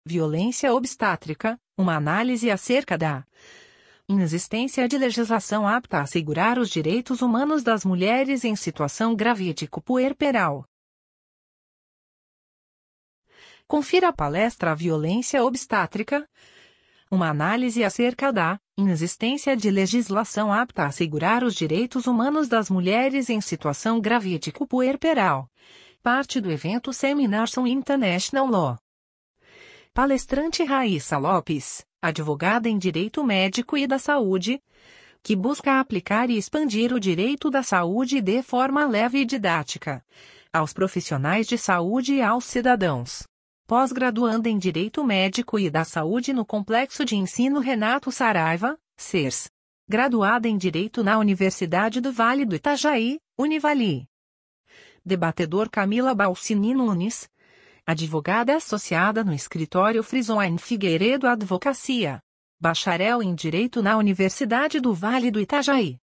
Violência obstétrica, uma análise acerca da inexistência de legislação apta a assegurar os direitos humanos das mulheres em situação gravídico puerperal. Confira a palestra Violência obstétrica, uma análise acerca da inexistência de legislação apta a assegurar os direitos humanos das mulheres em situação gravídico puerperal. Parte do evento Seminars on International Law. Palestrante Raíssa Lopes, advogada em Direito Médico e da Saúde, que busca aplicar e expandir o direito da saúde de forma leve e didática aos profissionais de saúde e aos cidadãos. Pós-graduanda em Direito Médico e da Saúde no Complexo de Ensino Renato Saraiva, CERS. Graduada em Direito na Universidade do Vale do Itajaí, Univali. Debatedor Camila Balcini Nunes, advogada associada no escritório Frison Figueiredo Advocacia. Bacharel em Direito na Universidade do Vale do Itajaí.